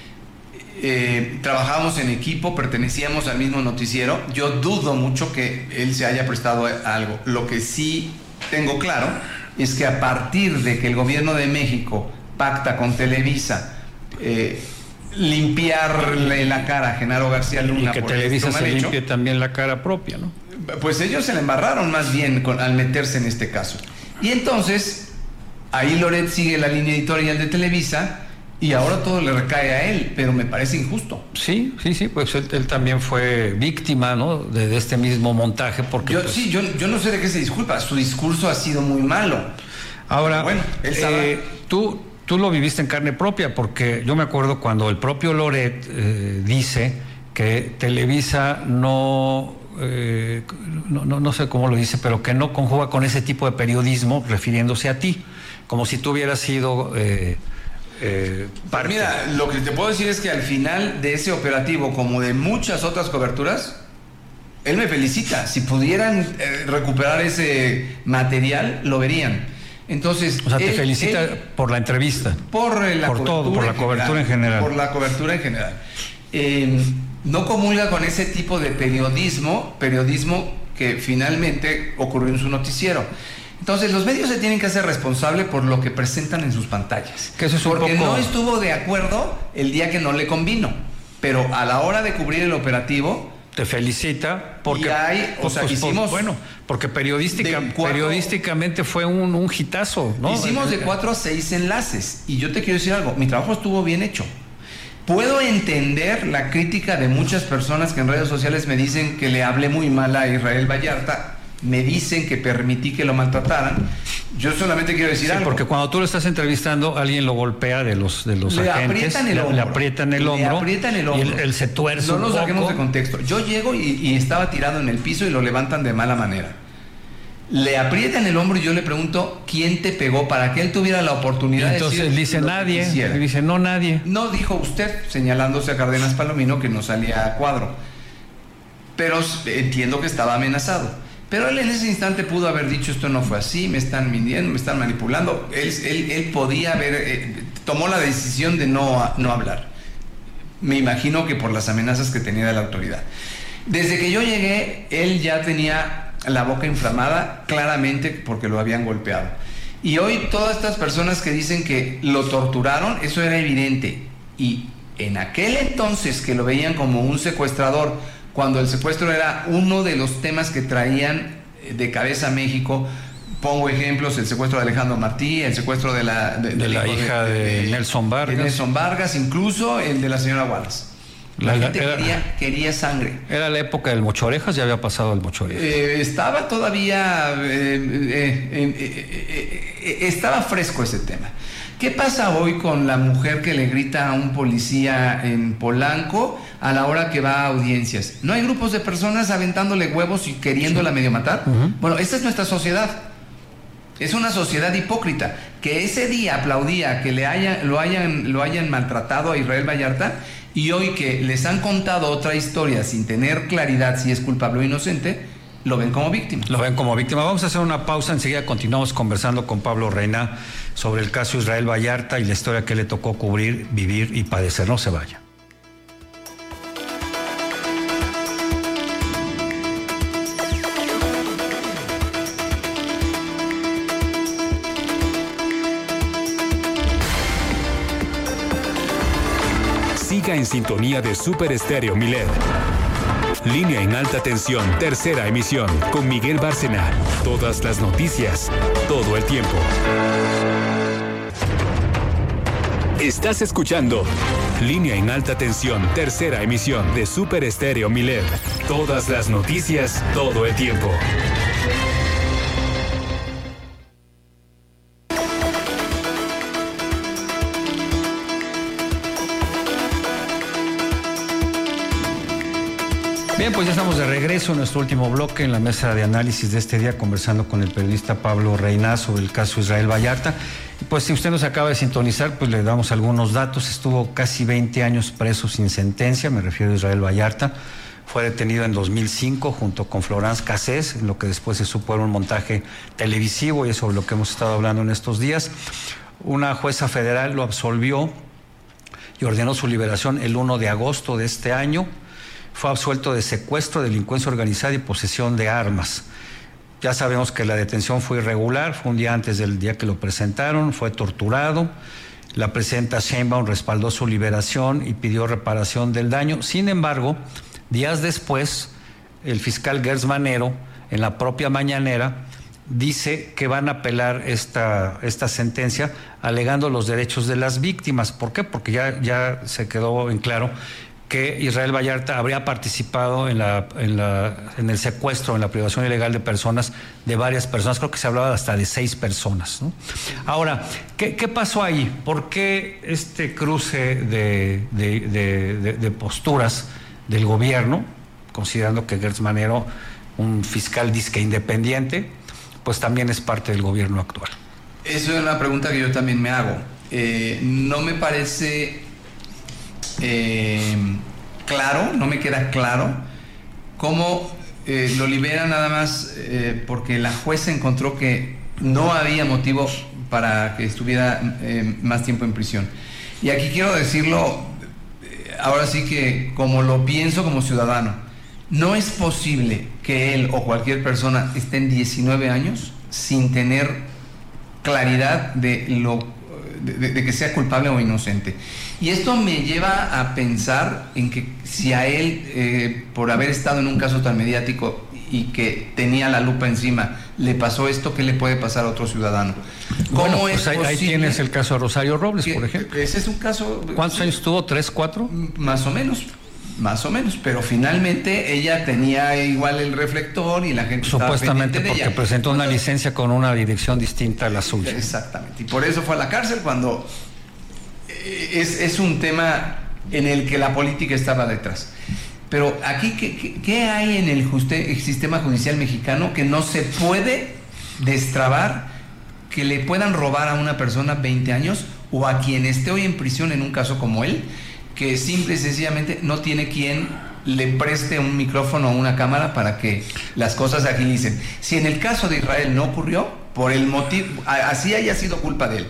Eh, trabajábamos en equipo, pertenecíamos al mismo noticiero. Yo dudo mucho que él se haya prestado a algo. Lo que sí tengo claro es que a partir de que el gobierno de México pacta con Televisa, eh, limpiarle la cara a Genaro García Luna, y que por Televisa esto se mal hecho, limpie también la cara propia, ¿no? Pues ellos se la embarraron más bien con, al meterse en este caso. Y entonces ahí Loret sigue la línea editorial de Televisa y ahora todo le recae a él, pero me parece injusto. Sí, sí, sí, pues él, él también fue víctima, ¿no? De, de este mismo montaje, porque yo, pues, sí, yo, yo no sé de qué se disculpa, su discurso ha sido muy malo. Ahora, bueno, él sabe. Eh, tú Tú lo viviste en carne propia, porque yo me acuerdo cuando el propio Loret eh, dice que Televisa no, eh, no, no, no sé cómo lo dice, pero que no conjuga con ese tipo de periodismo refiriéndose a ti, como si tú hubieras sido eh, eh, parte. Mira, lo que te puedo decir es que al final de ese operativo, como de muchas otras coberturas, él me felicita. Si pudieran eh, recuperar ese material, lo verían. Entonces, o sea, te él, felicita él, por la entrevista, por la por todo, por la en cobertura en general, por la cobertura en general. Eh, no comulga con ese tipo de periodismo, periodismo que finalmente ocurrió en su noticiero. Entonces, los medios se tienen que hacer responsables por lo que presentan en sus pantallas. Que eso es un Porque poco... no estuvo de acuerdo el día que no le convino, pero a la hora de cubrir el operativo Te felicita porque y hay, o sea, pues, hicimos bueno, porque periodística, cuatro, periodísticamente fue un, un hitazo, ¿no? Hicimos de cuatro a seis enlaces y yo te quiero decir algo, mi trabajo estuvo bien hecho. Puedo entender la crítica de muchas personas que en redes sociales me dicen que le hablé muy mal a Israel Vallarta, me dicen que permití que lo maltrataran. Yo solamente quiero decir sí, algo. Porque cuando tú lo estás entrevistando, alguien lo golpea de los de los le agentes, aprietan el le, hombro, le aprietan el hombro, le aprietan el hombro. y él, él se tuerce no un lo poco. saquemos de contexto. Yo llego y, y estaba tirado en el piso y lo levantan de mala manera. Le aprietan el hombro y yo le pregunto quién te pegó para que él tuviera la oportunidad de entonces decir. Entonces dice nadie, él dice no nadie. No dijo usted, señalándose a Cárdenas Palomino que no salía a cuadro. Pero entiendo que estaba amenazado. Pero él en ese instante pudo haber dicho esto no fue así, me están mintiendo, me están manipulando. Él, él, él podía haber, eh, tomó la decisión de no, no hablar. Me imagino que por las amenazas que tenía de la autoridad. Desde que yo llegué, él ya tenía la boca inflamada, claramente porque lo habían golpeado. Y hoy todas estas personas que dicen que lo torturaron, eso era evidente. Y en aquel entonces que lo veían como un secuestrador, cuando el secuestro era uno de los temas que traían de cabeza a México, pongo ejemplos, el secuestro de Alejandro Martí, el secuestro de la, de, de de la hija de, de, de Nelson Vargas, de Nelson Vargas, incluso el de la señora Wallace. La, la gente era, quería, quería sangre. Era la época del Mochorejas, ya había pasado el Mochorejas. Eh, estaba todavía, eh, eh, eh, eh, eh, estaba fresco ese tema. ¿Qué pasa hoy con la mujer que le grita a un policía en Polanco a la hora que va a audiencias? ¿No hay grupos de personas aventándole huevos y queriéndola medio matar? Uh-huh. Bueno, esta es nuestra sociedad. Es una sociedad hipócrita que ese día aplaudía que le haya, lo, hayan, lo hayan maltratado a Israel Vallarta y hoy que les han contado otra historia sin tener claridad si es culpable o inocente, lo ven como víctima. Lo ven como víctima. Vamos a hacer una pausa, enseguida continuamos conversando con Pablo Reina sobre el caso Israel Vallarta y la historia que le tocó cubrir, vivir y padecer. No se vaya. Siga en sintonía de Super Estéreo Milet. Línea en alta tensión, tercera emisión, con Miguel Bárcena. Todas las noticias, todo el tiempo. Estás escuchando Línea en alta tensión, tercera emisión de Super Estéreo Milet. Todas las noticias, todo el tiempo. Bien, pues ya estamos de regreso en nuestro último bloque en la mesa de análisis de este día, conversando con el periodista Pablo Reina sobre el caso Israel Vallarta. Pues si usted nos acaba de sintonizar, pues le damos algunos datos. Estuvo casi veinte años preso sin sentencia, me refiero a Israel Vallarta. Fue detenido en dos mil cinco junto con Florence Cassés, en lo que después se supo era un montaje televisivo y es sobre lo que hemos estado hablando en estos días. Una jueza federal lo absolvió y ordenó su liberación el primero de agosto de este año. Fue absuelto de secuestro, delincuencia organizada y posesión de armas. Ya sabemos que la detención fue irregular, fue un día antes del día que lo presentaron, fue torturado. La presidenta Sheinbaum respaldó su liberación y pidió reparación del daño. Sin embargo, días después, el fiscal Gertz Manero, en la propia mañanera, dice que van a apelar esta, esta sentencia alegando los derechos de las víctimas. ¿Por qué? Porque ya, ya se quedó en claro que Israel Vallarta habría participado en, la, en, la, en el secuestro, en la privación ilegal de personas, de varias personas, creo que se hablaba hasta de seis personas, ¿no? Ahora, ¿qué, qué pasó ahí? ¿Por qué este cruce de, de, de, de, de posturas del gobierno, considerando que Gertz Manero, un fiscal disque independiente, pues también es parte del gobierno actual? Eso es una pregunta que yo también me hago. Eh, no me parece... Eh, claro, no me queda claro cómo eh, lo libera nada más eh, porque la jueza encontró que no había motivo para que estuviera eh, más tiempo en prisión. Y aquí quiero decirlo, eh, ahora sí que como lo pienso como ciudadano, no es posible que él o cualquier persona estén diecinueve años sin tener claridad de lo de, de que sea culpable o inocente. Y esto me lleva a pensar en que si a él, eh, por haber estado en un caso tan mediático y que tenía la lupa encima, le pasó esto, ¿qué le puede pasar a otro ciudadano? ¿Cómo bueno, es pues ahí, ahí tienes el caso de Rosario Robles, por ejemplo. Ese es un caso... ¿Cuántos años tuvo? ¿Tres, cuatro? Más o menos. Más o menos, pero finalmente ella tenía igual el reflector y la gente supuestamente estaba porque de ella. presentó una licencia con una dirección distinta a la suya. Exactamente, y por eso fue a la cárcel cuando es, es un tema en el que la política estaba detrás. Pero aquí, ¿qué, qué, qué hay en el, juste, el sistema judicial mexicano que no se puede destrabar, que le puedan robar a una persona veinte años o a quien esté hoy en prisión en un caso como él, que simple y sencillamente no tiene quien le preste un micrófono o una cámara para que las cosas se agilicen? Si en el caso de Israel no ocurrió, por el motivo, así haya sido culpa de él,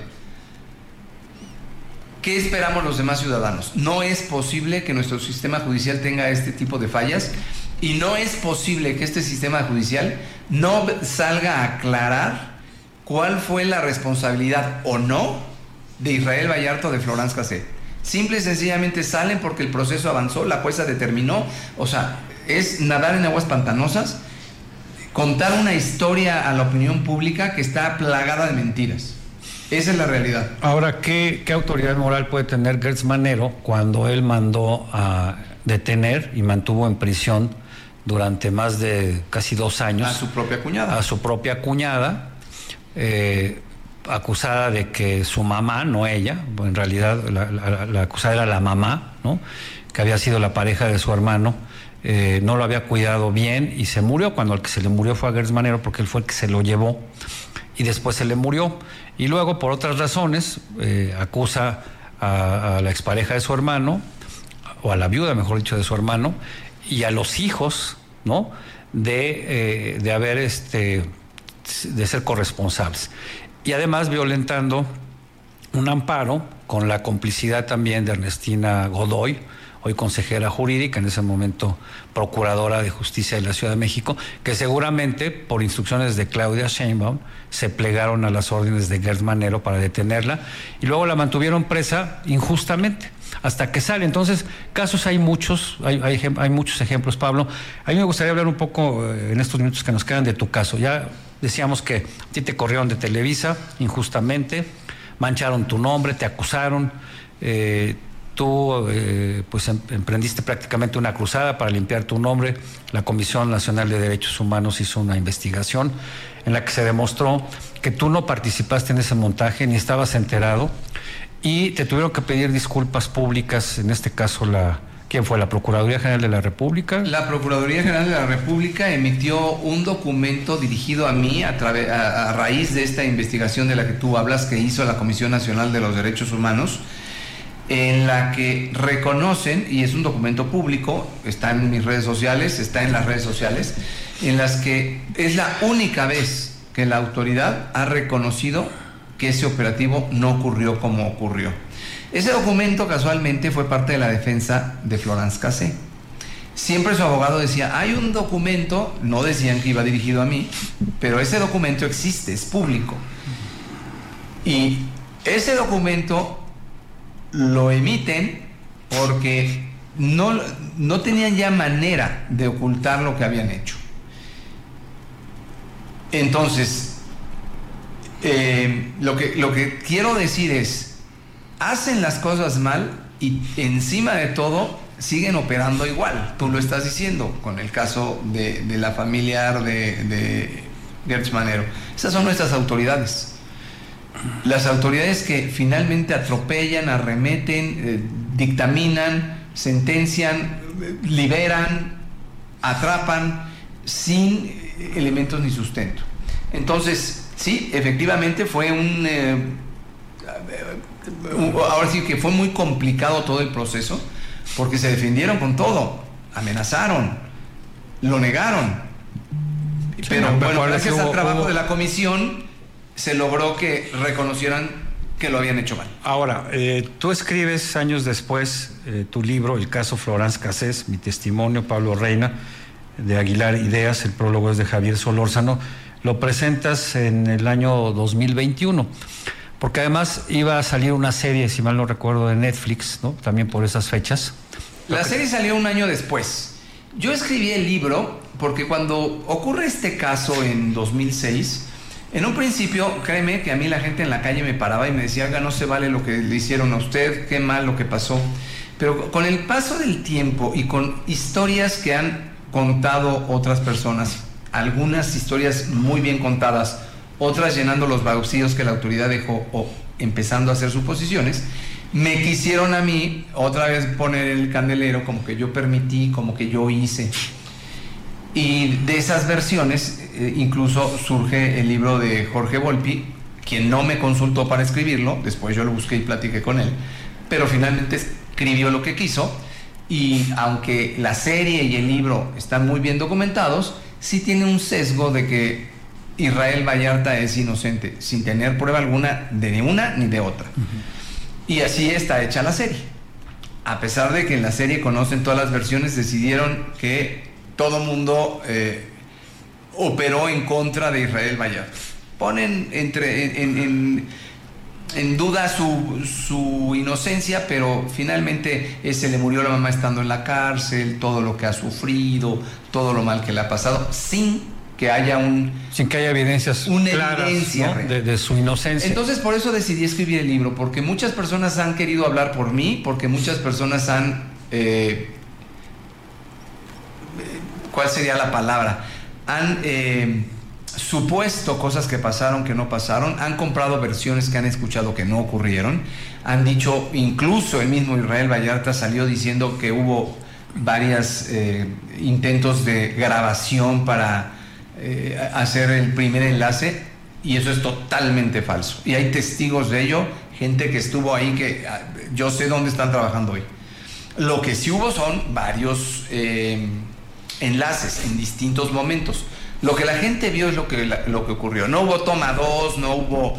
¿qué esperamos los demás ciudadanos? No es posible que nuestro sistema judicial tenga este tipo de fallas y no es posible que este sistema judicial no salga a aclarar cuál fue la responsabilidad o no de Israel Vallarta o de Florence Cassé. Simple y sencillamente salen porque el proceso avanzó, la jueza determinó, o sea, es nadar en aguas pantanosas, contar una historia a la opinión pública que está plagada de mentiras. Esa es la realidad. Ahora, ¿qué, qué autoridad moral puede tener Gertz Manero cuando él mandó a detener y mantuvo en prisión durante más de casi dos años a su propia cuñada? A su propia cuñada, eh, acusada de que su mamá, no ella, en realidad la, la, la acusada era la mamá, ¿no?, que había sido la pareja de su hermano, eh, no lo había cuidado bien y se murió, cuando el que se le murió fue a Gertz Manero porque él fue el que se lo llevó y después se le murió. Y luego, por otras razones, eh, acusa a, a la expareja de su hermano, o a la viuda, mejor dicho, de su hermano, y a los hijos, ¿no?, de, eh, de haber, este, de ser corresponsables. Y además violentando un amparo con la complicidad también de Ernestina Godoy, hoy consejera jurídica, en ese momento procuradora de justicia de la Ciudad de México, que seguramente por instrucciones de Claudia Sheinbaum se plegaron a las órdenes de Gertz Manero para detenerla y luego la mantuvieron presa injustamente hasta que sale. Entonces, casos hay muchos, hay, hay, hay muchos ejemplos, Pablo. A mí me gustaría hablar un poco eh, en estos minutos que nos quedan de tu caso. Ya decíamos que a ti te corrieron de Televisa injustamente, mancharon tu nombre, te acusaron, eh, tú eh, pues em, emprendiste prácticamente una cruzada para limpiar tu nombre. La Comisión Nacional de Derechos Humanos hizo una investigación en la que se demostró que tú no participaste en ese montaje ni estabas enterado y te tuvieron que pedir disculpas públicas, en este caso la... ¿Quién fue? ¿La Procuraduría General de la República? La Procuraduría General de la República emitió un documento dirigido a mí a, través, a, a raíz de esta investigación de la que tú hablas, que hizo la Comisión Nacional de los Derechos Humanos, en la que reconocen, y es un documento público, está en mis redes sociales, está en las redes sociales, en las que es la única vez que la autoridad ha reconocido que ese operativo no ocurrió como ocurrió. Ese documento casualmente fue parte de la defensa de Florence Cassé. Siempre su abogado decía, hay un documento, no decían que iba dirigido a mí, pero ese documento existe, es público. Y ese documento lo emiten porque no, no tenían ya manera de ocultar lo que habían hecho. Entonces, eh, lo que, lo que quiero decir es, hacen las cosas mal y encima de todo siguen operando igual. Tú lo estás diciendo con el caso de, de la familiar de, de Gertz Manero. Esas son nuestras autoridades. Las autoridades que finalmente atropellan, arremeten, eh, dictaminan, sentencian, liberan, atrapan sin elementos ni sustento. Entonces, sí, efectivamente fue un... Eh, ahora sí que fue muy complicado todo el proceso porque se defendieron con todo, amenazaron, lo negaron, pero sí, bueno, gracias al trabajo hubo... de la comisión se logró que reconocieran que lo habían hecho mal. Ahora, eh, tú escribes años después eh, tu libro, El caso Florence Cassé, mi testimonio, Pablo Reina, de Aguilar Ideas, el prólogo es de Javier Solórzano, lo presentas en el año dos mil veintiuno. porque además iba a salir una serie, si mal no recuerdo, de Netflix, ¿no? También por esas fechas. La serie salió un año después. Yo escribí el libro porque cuando ocurre este caso en dos mil seis, en un principio, créeme que a mí la gente en la calle me paraba y me decía, oiga, no se vale lo que le hicieron a usted, qué mal lo que pasó. Pero con el paso del tiempo y con historias que han contado otras personas, algunas historias muy bien contadas, otras llenando los vacíos que la autoridad dejó o empezando a hacer suposiciones, me quisieron a mí otra vez poner el candelero como que yo permití, como que yo hice. Y de esas versiones eh, incluso surge el libro de Jorge Volpi, quien no me consultó para escribirlo, después yo lo busqué y platiqué con él, pero finalmente escribió lo que quiso, y aunque la serie y el libro están muy bien documentados, sí tiene un sesgo de que Israel Vallarta es inocente, sin tener prueba alguna de ni una ni de otra. Uh-huh. Y así está hecha la serie. A pesar de que en la serie conocen todas las versiones, decidieron que todo mundo eh, operó en contra de Israel Vallarta. Ponen entre, en, en, en duda su, su inocencia, pero finalmente eh, se le murió la mamá estando en la cárcel, todo lo que ha sufrido, todo lo mal que le ha pasado, sin que haya un... Sin que haya evidencias una claras, evidencia, ¿no? de, de su inocencia. Entonces por eso decidí escribir el libro, porque muchas personas han querido hablar por mí, porque muchas personas han... Eh, ¿cuál sería la palabra? Han eh, supuesto cosas que pasaron, que no pasaron, han comprado versiones que han escuchado que no ocurrieron, han dicho, incluso el mismo Israel Vallarta salió diciendo que hubo varios eh, intentos de grabación para eh, hacer el primer enlace, y eso es totalmente falso. Y hay testigos de ello, gente que estuvo ahí, que yo sé dónde están trabajando hoy. Lo que sí hubo son varios eh, enlaces en distintos momentos. Lo que la gente vio es lo que, la, lo que ocurrió. No hubo toma dos, no hubo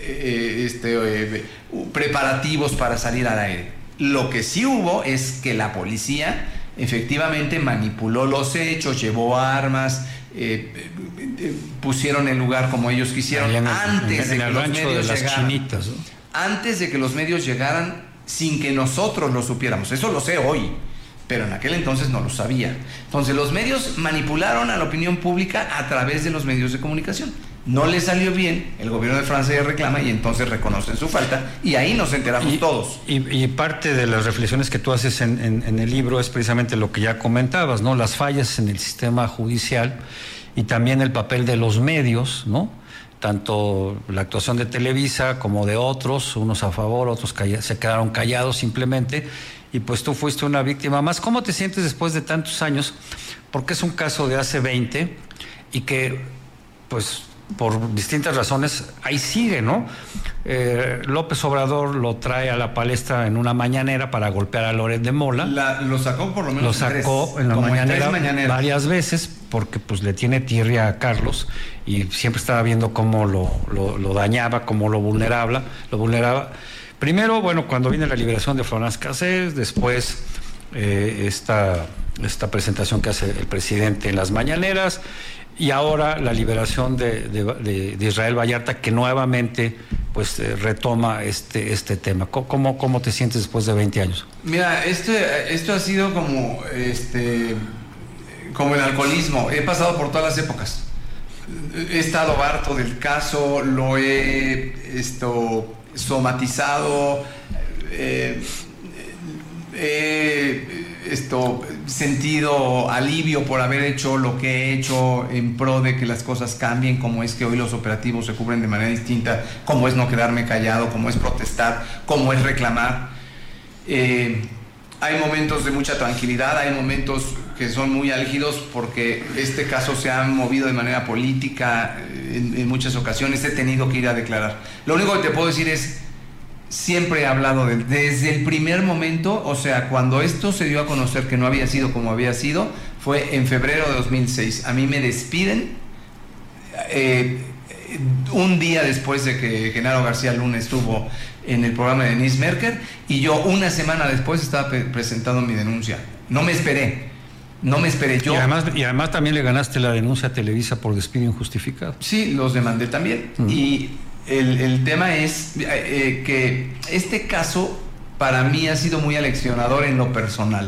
eh, este, eh, preparativos para salir al aire. Lo que sí hubo es que la policía efectivamente manipuló los hechos, llevó armas, eh, eh, pusieron el lugar como ellos quisieron, en el, antes en, de en que los medios de las llegaran. Chinitas, ¿no? Antes de que los medios llegaran, sin que nosotros lo supiéramos. Eso lo sé hoy, pero en aquel entonces no lo sabía. Entonces los medios manipularon a la opinión pública a través de los medios de comunicación. No le salió bien, el gobierno de Francia reclama y entonces reconocen su falta, y ahí nos enteramos y, todos. Y, y parte de las reflexiones que tú haces en, en, en el libro es precisamente lo que ya comentabas, ¿no? Las fallas en el sistema judicial y también el papel de los medios, ¿no? Tanto la actuación de Televisa como de otros, unos a favor, otros calla- se quedaron callados simplemente, y pues tú fuiste una víctima más. ¿Cómo te sientes después de tantos años? Porque es un caso de hace veinte y que, pues, por distintas razones, ahí sigue, ¿no? Eh, López Obrador lo trae a la palestra en una mañanera para golpear a Loret de Mola. La, lo sacó por lo menos Lo sacó tres, en la como mañanera en tres varias veces, porque pues le tiene tirria a Carlos y siempre estaba viendo cómo lo, lo, lo dañaba, cómo lo vulneraba, lo vulneraba. Primero, bueno, cuando viene la liberación de Florence Cassés, después eh, esta, esta presentación que hace el presidente en las mañaneras, y ahora la liberación de, de, de, de Israel Vallarta, que nuevamente pues eh, retoma este, este tema. ¿Cómo, ¿Cómo te sientes después de veinte años? Mira, este, esto ha sido como, este, como el alcoholismo. He pasado por todas las épocas. He estado harto del caso, lo he esto, somatizado, eh, he esto, sentido alivio por haber hecho lo que he hecho en pro de que las cosas cambien, como es que hoy los operativos se cubren de manera distinta, como es no quedarme callado, como es protestar, como es reclamar. Eh, hay momentos de mucha tranquilidad, hay momentos que son muy álgidos porque este caso se ha movido de manera política en, en muchas ocasiones. He tenido que ir a declarar. Lo único que te puedo decir es, siempre he hablado de él, desde el primer momento, o sea, cuando esto se dio a conocer que no había sido como había sido, fue en febrero de dos mil seis. A mí me despiden eh, un día después de que Genaro García Luna estuvo en el programa de Denise Merker, y yo una semana después estaba pre- presentando mi denuncia. No me esperé, no me esperé yo. Y además, y además también le ganaste la denuncia a Televisa por despido injustificado. Sí, los demandé también. Uh-huh. Y el, el tema es eh, que este caso para mí ha sido muy aleccionador en lo personal.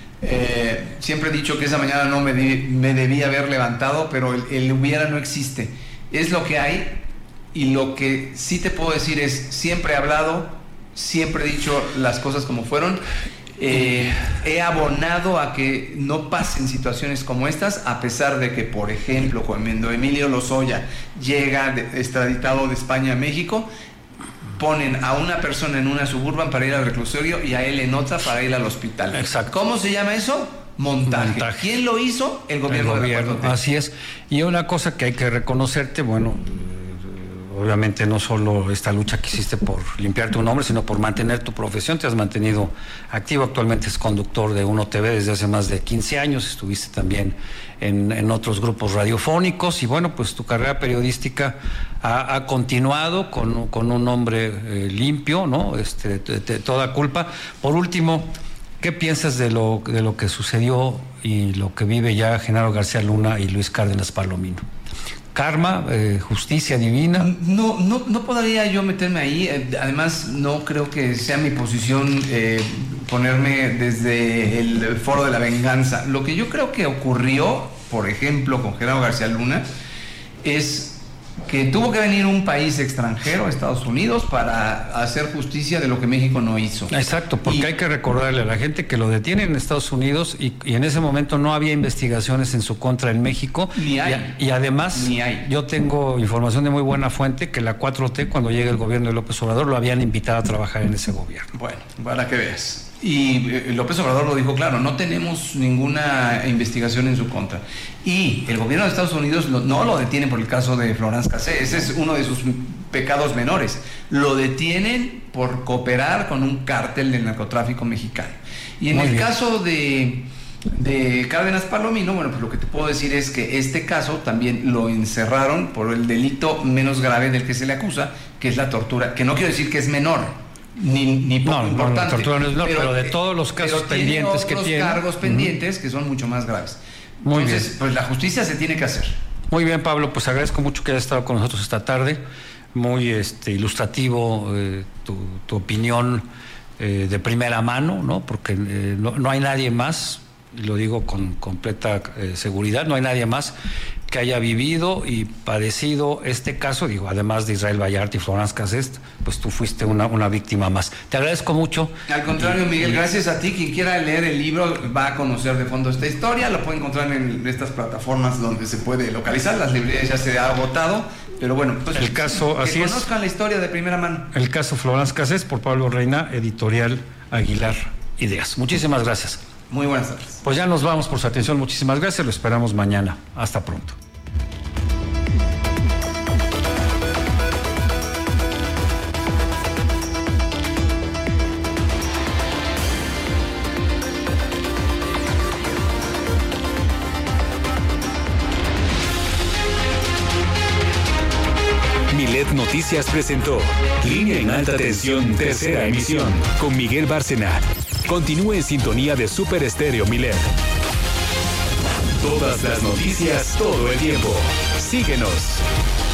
Eh, siempre he dicho que esa mañana no me, de, me debía haber levantado, pero el, el hubiera no existe. Es lo que hay, y lo que sí te puedo decir es, siempre he hablado, siempre he dicho las cosas como fueron. Eh, he abonado a que no pasen situaciones como estas, a pesar de que, por ejemplo, cuando Emilio Lozoya llega de, extraditado de España a México, ponen a una persona en una Suburban para ir al reclusorio y a él en otra para ir al hospital. Exacto. ¿Cómo se llama eso? Montaje. Montaje. ¿Quién lo hizo? El gobierno, el gobierno de la Así es. Y una cosa que hay que reconocerte, bueno, obviamente no solo esta lucha que hiciste por limpiar tu nombre, sino por mantener tu profesión. Te has mantenido activo. Actualmente es conductor de Uno T V desde hace más de quince años. Estuviste también en, en otros grupos radiofónicos. Y bueno, pues tu carrera periodística ha, ha continuado con, con un nombre eh, limpio, ¿no? Este, de, de toda culpa. Por último, ¿qué piensas de lo, de lo que sucedió y lo que vive ya Genaro García Luna y Luis Cárdenas Palomino? Karma, eh, justicia divina. No, no, no podría yo meterme ahí. Además, no creo que sea mi posición eh, ponerme desde el foro de la venganza. Lo que yo creo que ocurrió, por ejemplo, con Genaro García Luna, es que tuvo que venir un país extranjero, Estados Unidos, para hacer justicia de lo que México no hizo. Exacto, porque y, hay que recordarle a la gente que lo detienen en Estados Unidos y, y en ese momento no había investigaciones en su contra en México. Ni hay. Y, y además, ni hay. Yo tengo información de muy buena fuente que la cuatro T, cuando llegue el gobierno de López Obrador, lo habían invitado a trabajar en ese gobierno. Bueno, para que veas. Y eh, López Obrador lo dijo claro, no tenemos ninguna investigación en su contra. Y el gobierno de Estados Unidos lo, no lo detiene por el caso de Florence Cassé, ese es uno de sus pecados menores. Lo detienen por cooperar con un cártel del narcotráfico mexicano. Y en Muy el bien. caso de, de Cárdenas Palomino, bueno, pues lo que te puedo decir es que este caso también lo encerraron por el delito menos grave del que se le acusa, que es la tortura, que no quiero decir que es menor. Ni, ni poco no, importante, no, no, no, pero, pero de todos los casos pendientes que tiene, cargos pendientes uh-huh. que son mucho más graves. Muy Entonces, bien. pues la justicia se tiene que hacer. Muy bien, Pablo, pues agradezco mucho que hayas estado con nosotros esta tarde. Muy este, ilustrativo eh, tu, tu opinión eh, de primera mano, ¿no? Porque eh, no, no hay nadie más, y lo digo con completa eh, seguridad, no hay nadie más que haya vivido y padecido este caso, digo, además de Israel Vallarta y Florence Cassé, pues tú fuiste una, una víctima más. Te agradezco mucho. Al contrario, y, Miguel, y, gracias a ti. Quien quiera leer el libro va a conocer de fondo esta historia, lo puede encontrar en estas plataformas donde se puede localizar, las librerías ya se ha agotado, pero bueno, pues el caso, que así conozcan es, la historia de primera mano. El caso Florence Cassé por Pablo Reina, editorial Aguilar Ideas. Muchísimas gracias. Muy buenas tardes. Pues ya nos vamos por su atención, muchísimas gracias, lo esperamos mañana. Hasta pronto. Milet Noticias presentó Línea en Alta Tensión, tercera emisión, con Miguel Bárcena. Continúe en sintonía de Super Estéreo Milet. Todas las noticias, todo el tiempo. Síguenos.